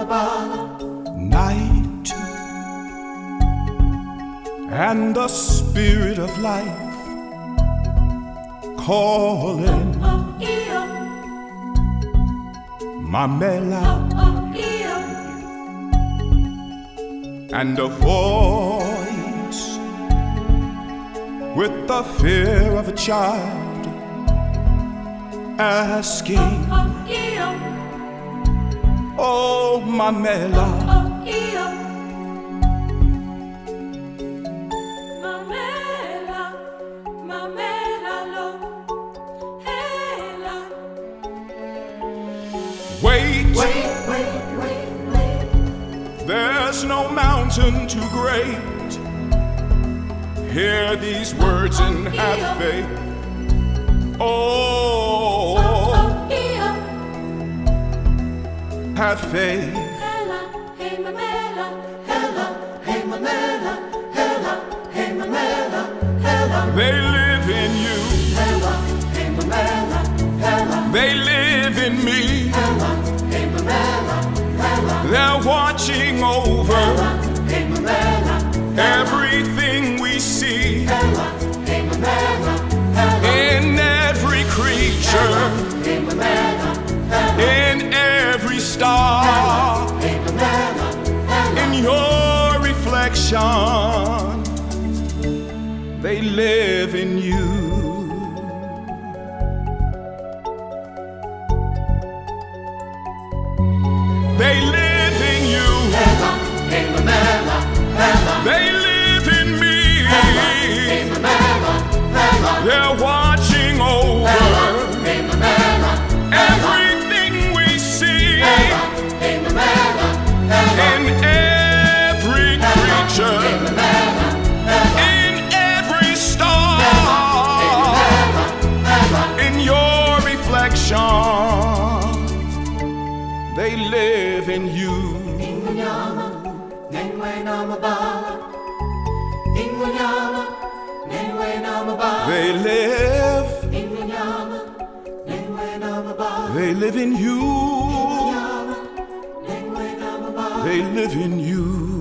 night and the spirit of life calling Mamela, and a voice with the fear of a child asking, oh Mamela, wait, there's no mountain too great. Hear these words and have faith. Oh, have faith. They live in you. They live in me. They're watching over everything we see, in every creature, in every star, in your reflection. They live in you. They live in you. They live in me. They're watching over everything we see, in every creature, in every star, in your reflection. They live in you. They live in you. They live in you.